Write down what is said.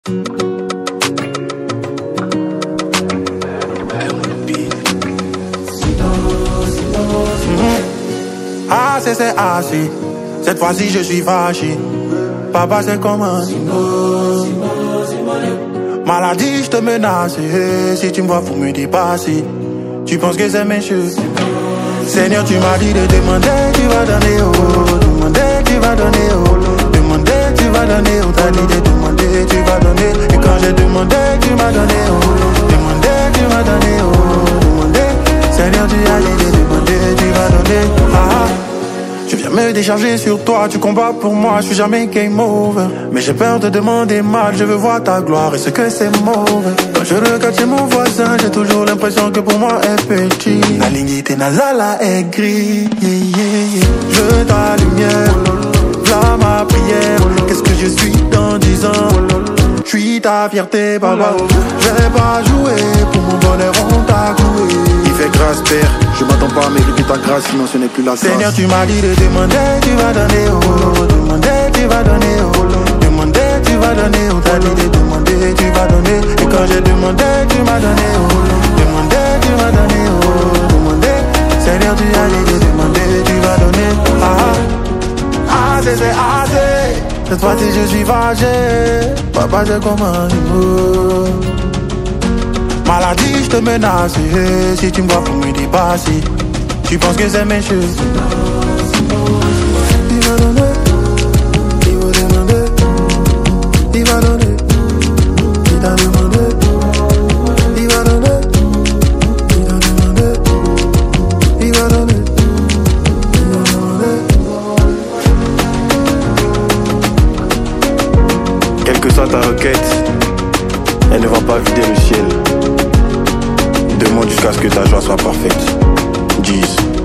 C'est assez. Cette fois-ci je suis fâché. Papa c'est comment? Maladie je te menace. Si tu me vois faut me dépasser. Tu penses que c'est méchant? Seigneur tu m'as dit de demander, tu vas donner oh. Demander, tu vas donner oh. Demander, tu vas donner oh. T'as dit de demander, tu vas donner. Et quand j'ai demandé, tu m'as donné oh. Demander, tu m'as donné oh. Demander, Seigneur tu as dit de demander, tu vas donner. Ah. Je viens me décharger sur toi, tu combats pour moi, je suis jamais game over. Mais j'ai peur de demander mal, je veux voir ta gloire et ce que c'est mauvais. Quand je regarde chez mon voisin, j'ai toujours l'impression que pour moi est petit. La ligne nazala est gris, Je veux ta lumière, là ma prière. Qu'est-ce que je suis dans 10 ans? Je suis ta fierté, papa. Je vais pas jouer, pour mon bonheur on t'a cloué. Il fait grâce, Père, je m'attends pas à mériter ta grâce, sinon ce n'est plus la grâce. Seigneur, tu m'as dit de demander, tu vas donner, oh. Demander, tu vas donner, oh. Demander, tu vas donner, oh. T'as dit de demander, tu vas donner. Et quand j'ai demandé, tu m'as donné, oh. Demander, tu m'as donné, oh. Demander, Seigneur, tu as dit de demander, tu vas donner. Ah, c'est assez. Cette fois-ci je suis fâché. Papa c'est comme un niveau. Maladie je te menace. Si tu me vois faut me dépasser. Tu penses que c'est méchant? Il va donner, il va demander. Il va donner, il t'a demandé. Il va donner, il t'a demandé. Il va donner, il va demander. Quelle que soit ta requête, elle ne va pas vider le ciel. Demande jusqu'à ce que ta joie soit parfaite. Jesus.